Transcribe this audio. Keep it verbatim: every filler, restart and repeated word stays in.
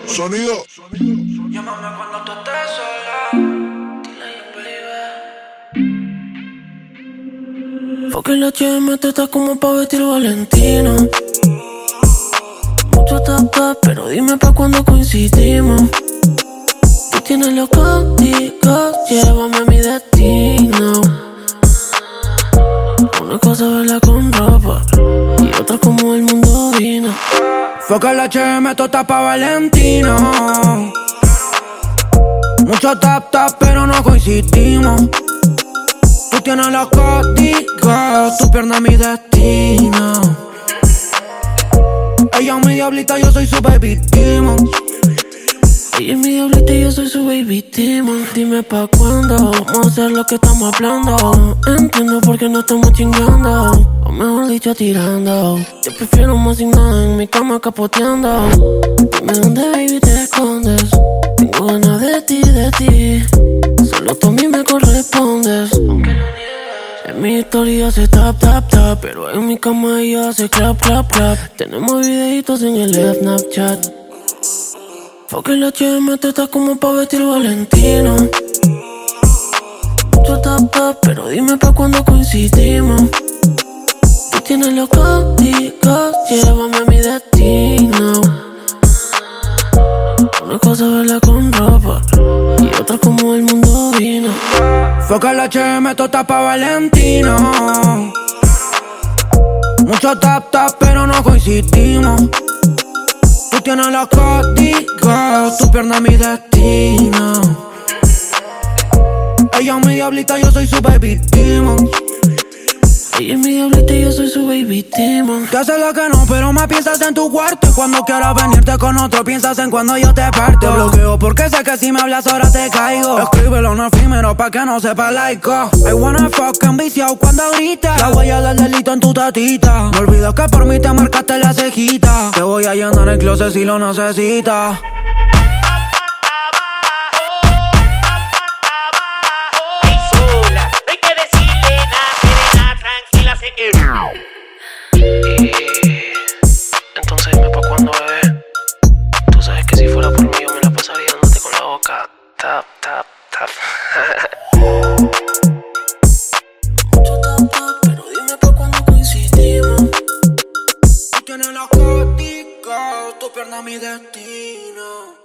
Sonido. Llámame cuando tú estés sola. Porque la H M te está como pa' vestir Valentino. Mucho tap tap, pero dime pa' cuando coincidimos. Tú tienes los códigos, llévame a mi destino. Una cosa es verla con ropa y otra como el mundo vino. Foca el H M, esto está pa' Valentino. Mucho tap tap, pero no coincidimos. Tú tienes los códigos, tu pierna es mi destino. Ella es mi diablita, yo soy su baby demon. Ella es mi diablita y yo soy su baby demon. Dime pa' cuándo vamos a hacer lo que estamos hablando. Entiendo por qué no estamos chingando, o mejor dicho tirando. Yo prefiero más sin nada en mi cama capoteando. Dime dónde baby te escondes. Tengo ganas de ti, de ti. Solo tú a mí me correspondes. Aunque lo niegues. En mi historia hace tap, tap, tap, pero en mi cama ella hace clap, clap, clap. Tenemos videitos en el Snapchat. Porque el H M te está como pa' vestir Valentino. Mucho tap, tap, pero dime pa' cuando coincidimos. Tú tienes los códigos, llévame a mi destino. Una cosa es verla con ropa y otra como el mundo vino. Foca el H M, esto está pa' Valentino. Mucho tap tap, pero no coincidimos. Tú tienes los códigos, tu pierna es mi destino. Ella es mi diablita, yo soy su baby demon. Ella es mi diablita y yo soy su baby demon. Te hace lo que no, pero me piensas en tu cuarto. Y cuando quieras venirte con otro, piensas en cuando yo te parto. Te bloqueo porque sé que si me hablas ahora te caigo. Escríbelo en efímero pa' que no sepa laico. I wanna fuck ambiciado cuando grita. La huella del delito en tu tatita. No olvides que por mí te marcaste la cejita. Te voy a llenar el closet si lo necesitas. Entonces dime pa' cuándo, bebé. Tú sabes que si fuera por mí yo me la pasaría dándote con la boca. Tap, tap, tap. Mucho tap, tap, pero dime pa' cuándo coincidimos. Tú tienes los códigos, tu pierna es mi destino.